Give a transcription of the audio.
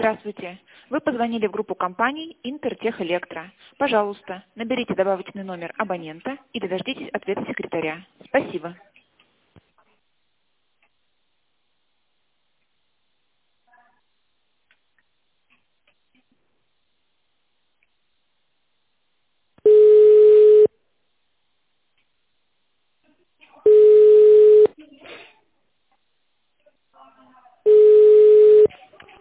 Здравствуйте. Вы позвонили в группу компаний «Интертехэлектро». Пожалуйста, наберите добавочный номер абонента и дождитесь ответа секретаря. Спасибо.